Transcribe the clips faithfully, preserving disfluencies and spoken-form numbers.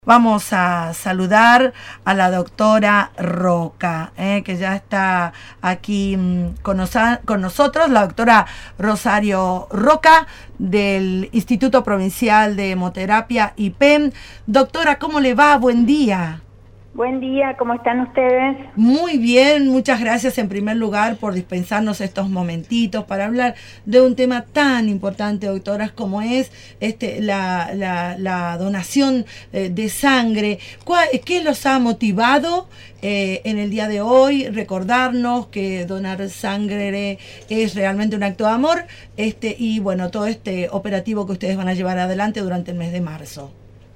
Vamos a saludar a la doctora Roca, eh, que ya está aquí mmm, con, nosa- con nosotros, la doctora Rosario Roca del Instituto Provincial de Hemoterapia I P E M. Doctora, ¿cómo le va? Buen día. Buen día, ¿cómo están ustedes? Muy bien, muchas gracias en primer lugar por dispensarnos estos momentitos para hablar de un tema tan importante, doctoras, como es este, la, la, la donación eh, de sangre. ¿Cuál, ¿Qué los ha motivado eh, en el día de hoy? Recordarnos que donar sangre es realmente un acto de amor este, y bueno, todo este operativo que ustedes van a llevar adelante durante el mes de marzo.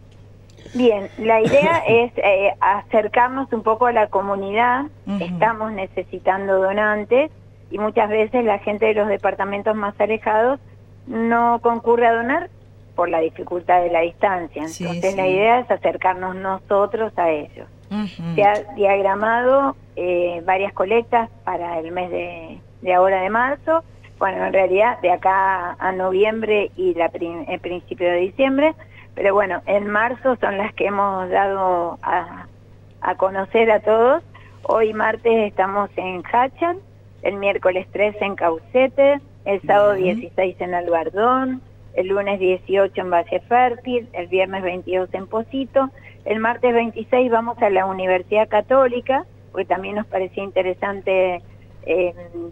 Bien, la idea es eh, acercarnos un poco a la comunidad. Uh-huh. Estamos necesitando donantes y muchas veces la gente de los departamentos más alejados no concurre a donar por la dificultad de la distancia. Entonces sí, sí. La idea es acercarnos nosotros a ellos. Uh-huh. Se ha diagramado eh, varias colectas para el mes de, de ahora de marzo. Bueno, en realidad de acá a noviembre y la prim- el principio de diciembre. Pero bueno, en marzo son las que hemos dado a, a conocer a todos. Hoy martes estamos en Hachan, el miércoles trece en Caucete, el sábado dieciséis en Albardón, el lunes dieciocho en Valle Fértil, el viernes veintidós en Pocito, el martes veintiséis vamos a la Universidad Católica, porque también nos parecía interesante eh,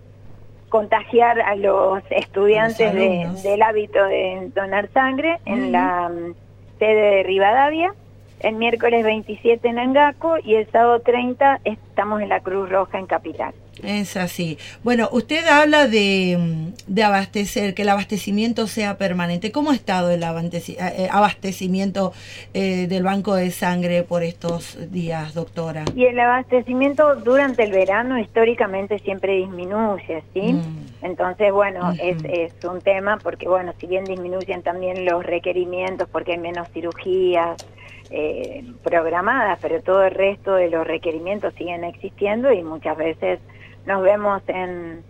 contagiar a los estudiantes a los de, del hábito de donar sangre uh-huh. en la sede de Rivadavia, el miércoles veintisiete en Angaco y el sábado treinta estamos en la Cruz Roja en Capital. Es así. Bueno, usted habla de, de abastecer, que el abastecimiento sea permanente. ¿Cómo ha estado el abastecimiento eh, del banco de sangre por estos días, doctora? Y el abastecimiento durante el verano históricamente siempre disminuye, ¿sí? Mm. Entonces, bueno, uh-huh. es, es un tema porque, bueno, si bien disminuyen también los requerimientos porque hay menos cirugías eh, programadas, pero todo el resto de los requerimientos siguen existiendo y muchas veces nos vemos en,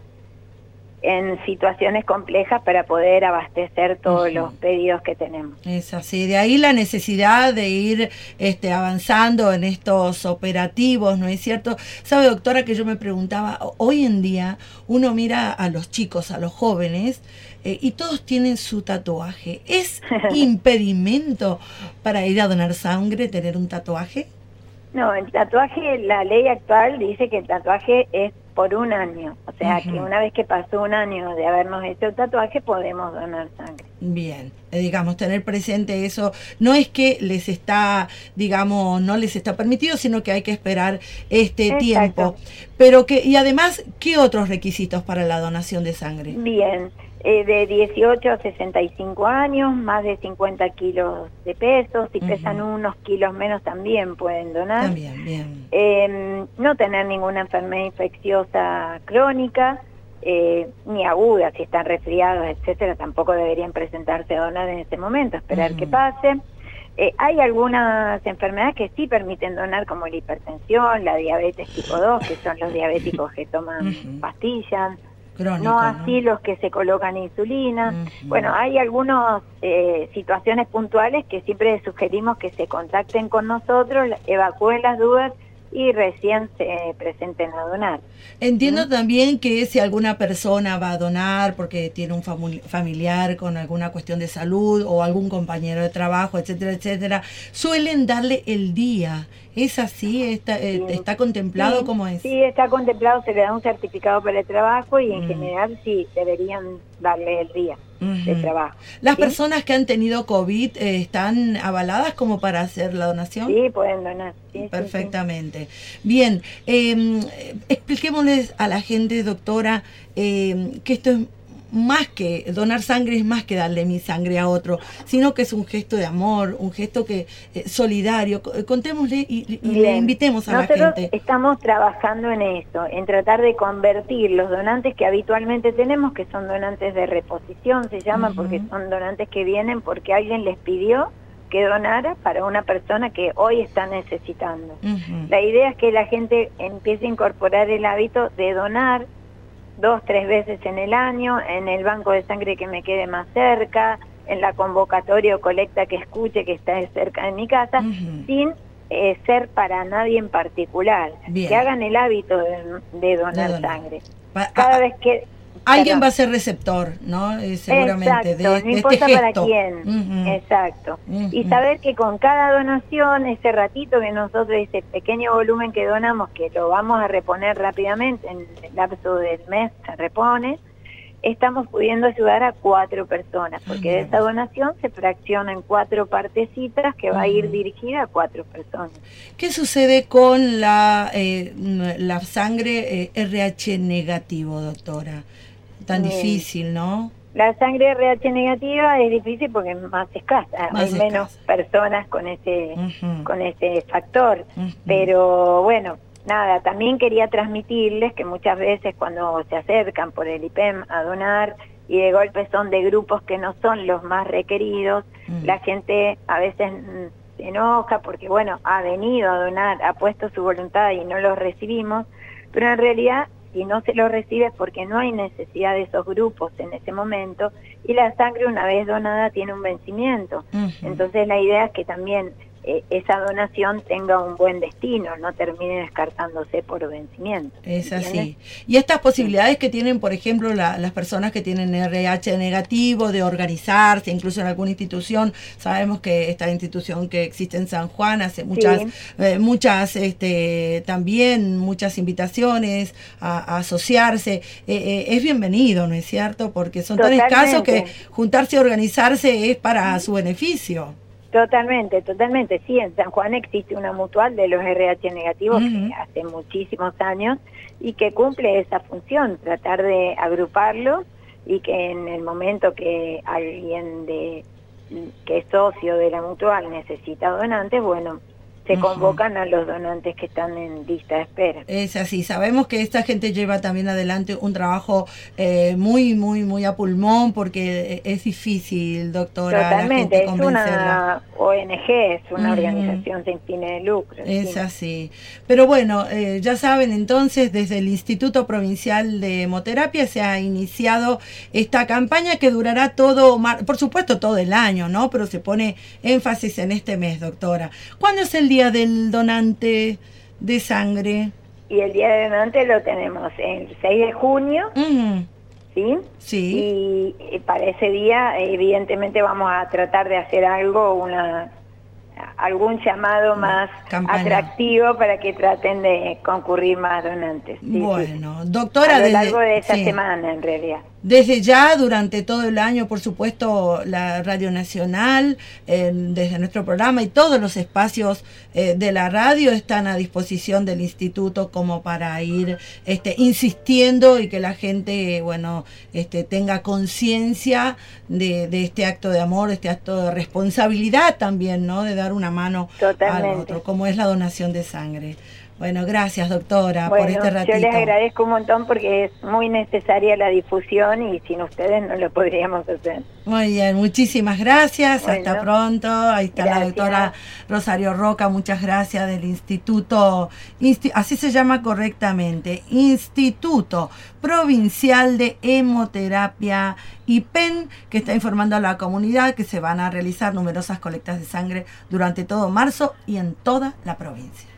en situaciones complejas para poder abastecer todos uh-huh. los pedidos que tenemos. Es así, de ahí la necesidad de ir este, avanzando en estos operativos, ¿no es cierto? Sabe, doctora, que yo me preguntaba, hoy en día uno mira a los chicos, a los jóvenes, eh, y todos tienen su tatuaje. ¿Es impedimento para ir a donar sangre tener un tatuaje? No, el tatuaje, la ley actual dice que el tatuaje es por un año, o sea uh-huh. que una vez que pasó un año de habernos hecho el tatuaje podemos donar sangre. Bien, eh, digamos, tener presente eso, no es que les está, digamos, no les está permitido, sino que hay que esperar este Exacto. tiempo. Pero que, y además, ¿qué otros requisitos para la donación de sangre? Bien, eh, de dieciocho a sesenta y cinco años, más de cincuenta kilos de peso, si uh-huh. pesan unos kilos menos también pueden donar. También, bien. Eh, no tener ninguna enfermedad infecciosa crónica, eh, ni aguda, si están resfriados, etcétera, tampoco deberían presentarse a donar en este momento, esperar uh-huh. que pase. Eh, hay algunas enfermedades que sí permiten donar, como la hipertensión, la diabetes tipo dos, que son los diabéticos que toman uh-huh. pastillas. Crónico, no así ¿no? los que se colocan insulina. Uh-huh. Bueno, hay algunas eh, situaciones puntuales que siempre sugerimos que se contacten con nosotros, evacúen las dudas y recién se presenten a donar. Entiendo ¿Mm? también que si alguna persona va a donar porque tiene un fam- familiar con alguna cuestión de salud o algún compañero de trabajo, etcétera, etcétera, suelen darle el día. ¿Es así? ¿Está, eh, sí. ¿está contemplado? Sí, ¿Cómo es? Sí, está contemplado, se le da un certificado para el trabajo y en mm. general sí, deberían darle el día uh-huh. de trabajo. ¿Las ¿sí? personas que han tenido COVID eh, están avaladas como para hacer la donación? Sí, pueden donar. Sí, Perfectamente. Sí, sí. Bien, eh, expliquémosles a la gente, doctora, eh, que esto es más que donar sangre, es más que darle mi sangre a otro, sino que es un gesto de amor, un gesto que eh, solidario. Contémosle y, y le invitemos a Nosotros la gente. Estamos trabajando en eso, en tratar de convertir los donantes que habitualmente tenemos, que son donantes de reposición, se llaman, uh-huh. porque son donantes que vienen porque alguien les pidió que donara para una persona que hoy está necesitando. Uh-huh. La idea es que la gente empiece a incorporar el hábito de donar dos, tres veces en el año, en el banco de sangre que me quede más cerca, en la convocatoria o colecta que escuche que está cerca de mi casa, uh-huh. sin eh, ser para nadie en particular. Bien. Que hagan el hábito de, de, donar, de donar sangre. Cada vez que... Alguien va a ser receptor, ¿no? Eh, seguramente. Exacto, de, no de importa este para gesto. quién. Uh-huh. Exacto. Uh-huh. Y saber que con cada donación, ese ratito que nosotros, ese pequeño volumen que donamos, que lo vamos a reponer rápidamente, en el lapso del mes se repone, estamos pudiendo ayudar a cuatro personas, porque uh-huh. de esa donación se fracciona en cuatro partecitas que va uh-huh. a ir dirigida a cuatro personas. ¿Qué sucede con la, eh, la sangre eh, R H negativo, doctora? Tan Bien. difícil, ¿no? La sangre R H negativa es difícil porque es más escasa, más hay escasa. menos personas con ese uh-huh. con ese factor, uh-huh. pero bueno, nada, también quería transmitirles que muchas veces cuando se acercan por el I P E M a donar y de golpe son de grupos que no son los más requeridos, uh-huh. la gente a veces se enoja porque bueno, ha venido a donar, ha puesto su voluntad y no los recibimos, pero en realidad si no se lo recibe es porque no hay necesidad de esos grupos en ese momento y la sangre una vez donada tiene un vencimiento. Uh-huh. Entonces la idea es que también eh, esa donación tenga un buen destino, no termine descartándose por vencimiento. Es así. Y estas posibilidades que tienen, por ejemplo, la, las personas que tienen R H negativo, de organizarse, incluso en alguna institución, sabemos que esta institución que existe en San Juan hace muchas, sí. eh, muchas este, también muchas invitaciones a, a asociarse, eh, eh, es bienvenido, ¿no es cierto? Porque son tan escasos que juntarse y organizarse es para su beneficio. Totalmente, totalmente. Sí, en San Juan existe una mutual de los R H negativos uh-huh. que hace muchísimos años y que cumple esa función, tratar de agruparlos y que en el momento que alguien de que es socio de la mutual necesita donantes, bueno, se convocan uh-huh. a los donantes que están en lista de espera. Es así, sabemos que esta gente lleva también adelante un trabajo eh, muy, muy, muy a pulmón, porque es difícil, doctora. Totalmente, la gente es una O N G, es una uh-huh. organización sin fines de lucro. Es sí. así. Pero bueno, eh, ya saben, entonces, desde el Instituto Provincial de Hemoterapia se ha iniciado esta campaña que durará todo, por supuesto, todo el año, ¿no? Pero se pone énfasis en este mes, doctora. ¿Cuándo es el día del donante de sangre? Y el día del donante lo tenemos el seis de junio, uh-huh. ¿sí? Sí. Y para ese día, evidentemente, vamos a tratar de hacer algo, una algún llamado más Campaña. atractivo para que traten de concurrir más donantes. Sí, bueno, sí. doctora, a lo desde, largo de esa sí. semana, en realidad. Desde ya, durante todo el año, por supuesto, la Radio Nacional, eh, desde nuestro programa y todos los espacios eh, de la radio están a disposición del Instituto como para ir este, insistiendo y que la gente, bueno, este, tenga conciencia de, de este acto de amor, este acto de responsabilidad también, ¿no? De dar una mano Totalmente. al otro, como es la donación de sangre. Bueno, gracias, doctora, bueno, por este ratito. Yo les agradezco un montón porque es muy necesaria la difusión y sin ustedes no lo podríamos hacer. Muy bien, muchísimas gracias, bueno, hasta pronto. Ahí está gracias. La doctora Rosario Roca, muchas gracias, del Instituto, Insti así se llama correctamente, Instituto Provincial de Hemoterapia I P E M, que está informando a la comunidad que se van a realizar numerosas colectas de sangre durante todo marzo y en toda la provincia.